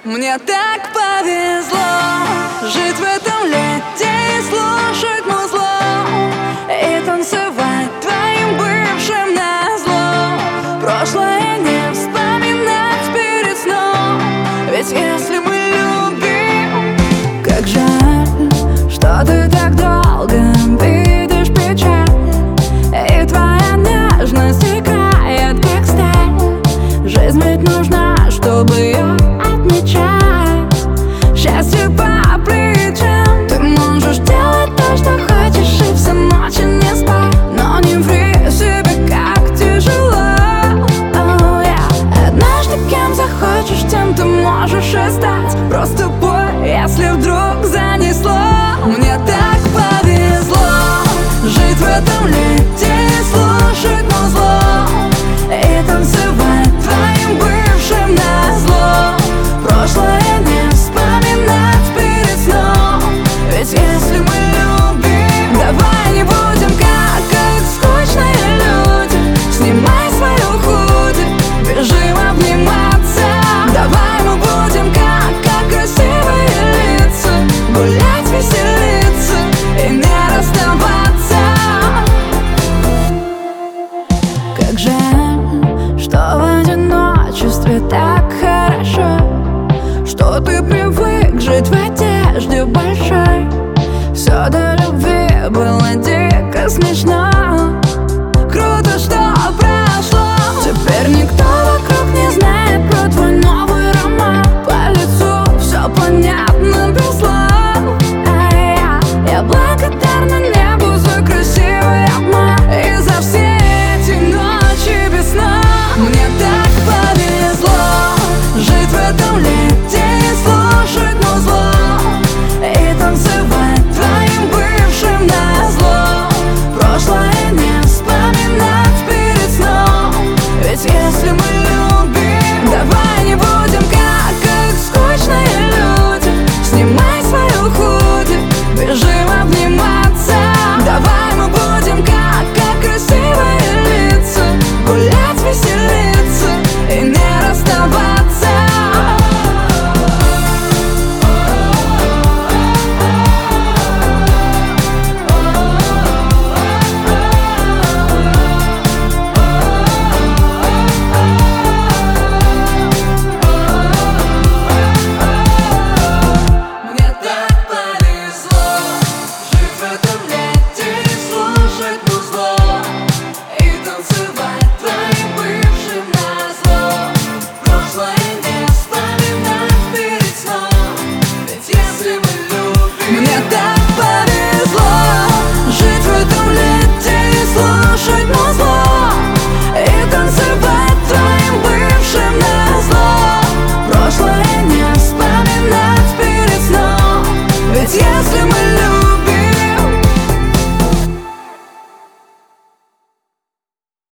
Мне так повезло жить в этом лете и слушать музло и танцевать твоим бывшим назло. Прошлое не вспоминать перед сном, ведь если мы любим, как жаль, что ты так долго видишь печаль, и твоя нежность играет как сталь. Жизнь ведь нужна, чтобы ее отмечать. Счастье по плечам. Ты можешь делать то, что хочешь, и всю ночь не спать, но не ври себе, как тяжело. Однажды кем захочешь, тем ты можешь и стать. Просто пой, если вдруг занесло. Мне так повезло жить в этом лете и слушать музло и танцевать твоим бывшим назло. Прошлое не вспоминать перед сном, ведь если мы любим, давай не будем как скучные люди. Снимай свою худи, бежим обниматься. Давай мы будем как красивые лица, гулять, веселиться и не расставаться. Как жаль, что в одиночестве так хорошо, что ты привык жить в одежде большой. Все до любви было дико смешно. Круто, что прошло. Теперь никто вокруг не знает про твой новый роман. По лицу все понятно без слов. Я благодарна небу за красивый обман и за все эти ночи без сна. Мне так повезло жить в этом лете